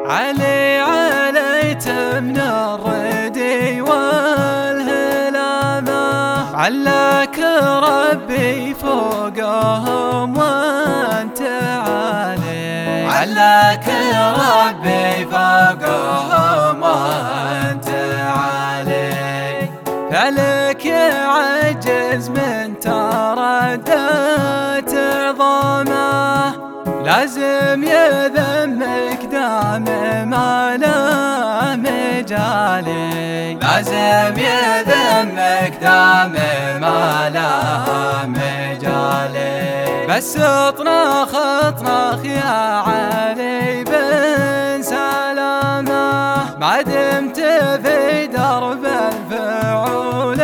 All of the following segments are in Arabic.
علي عليت من الردي والهلامة، علاك ربي فوقهم وانت عالي، علاك ربي فوقهم وانت عالي. فلك يعجز من تردات عظامه، لازم يذمك دام ما له مجالي، لازم يذمك دام ما له مجالي. بس اطنخ اطنخ يا علي بن سلامة، ما دمت في درب الفعول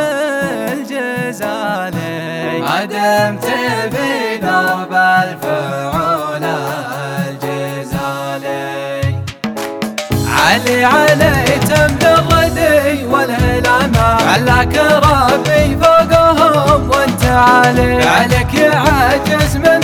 الجزالي، ما دمت في درب الفعول الجزالي. علي علي تمن الردي والهلامة، علاك ربي فوقهم وانت عالي، عليك يعجز من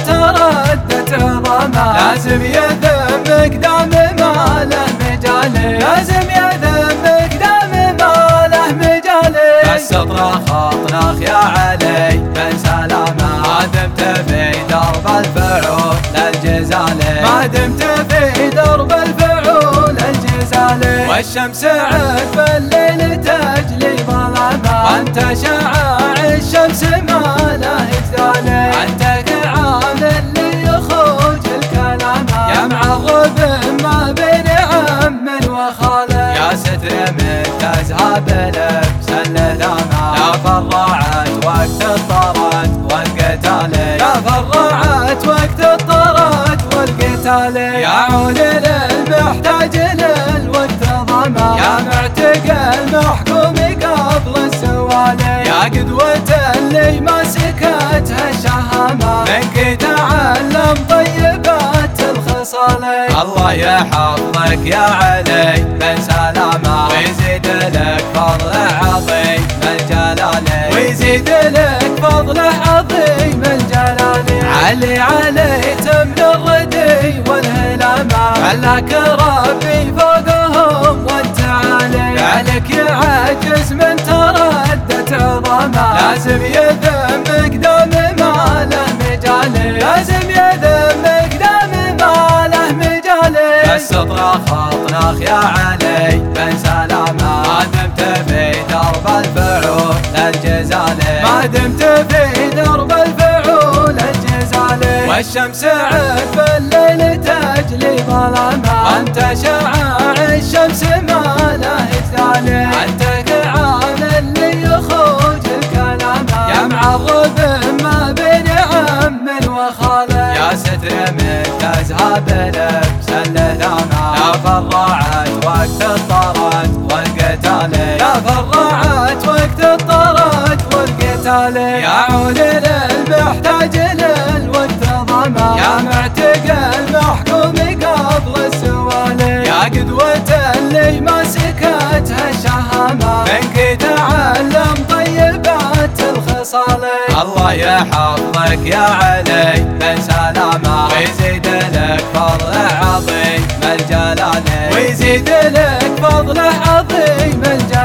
تردت عظامه، لازم يذمك دام ما له مجالي، لازم يذمك دام ما له مجالي. بس اطرخ اطرخ يا علي بن سلامة، ما دمت في درب الفعول الجزالي، ما دمت في درب الفعول الجزالي. والشمس عد بالليل تجلي ظلامة، انت شعاع الشمس ما له جدالي، انت كعام اللي يخرج الكلامة، يا معرب ما بين عم وخاله، يا ستر من تزهب لبس اللثامة، يا فرعت وقت الطرد والقتال، يا فرعت وقت الطرد والقتال. يا عون للمحتاج للوقت ظما، يا معتقل محكوم قبل السوالي، يا قدوة اللي ما سكتها الشهامة، منك تعلم طيبات الخصال. الله يحفظك يا علي بن سلامة، ويزيد لك فضل عظيم الجلال، ويزيد لك فضل عظيم الجلال. علي علي تمن الردي والهلامة، علاك ربي فوقهم وانت عالي، عليك يعجز من تردت عظامه، لازم يذمك دام ما له مجالي، لازم يذمك دام ما له مجالي. بس اطرخ اطرخ يا علي بن سلامة، ما دمت في درب الفعول الجزالي، ما دمت في درب الفعول الجزالي. والشمس عد بالليل تجلي ظلامة، انت شعاع الشمس ما له جدالي، انت كعام اللي يخرج الكلامة، يا معرب ما بين عم وخاله، يا ستر من تزهب لبس اللثامة، يا فرعت وقت الطرد والقتال، يا فرعت وقت الطرد والقتال. يا عون للمحتاج للوقت ظما، يا معتقل محكوم قبل السوالي، يا قدوة اللي ما سكتها الشهامة، منك تعلم طيبات الخصال. الله يحفظك يا علي بن سلامة، ويزيد لك فضل عظيم الجلال، ويزيد لك فضل عظيم الجلال.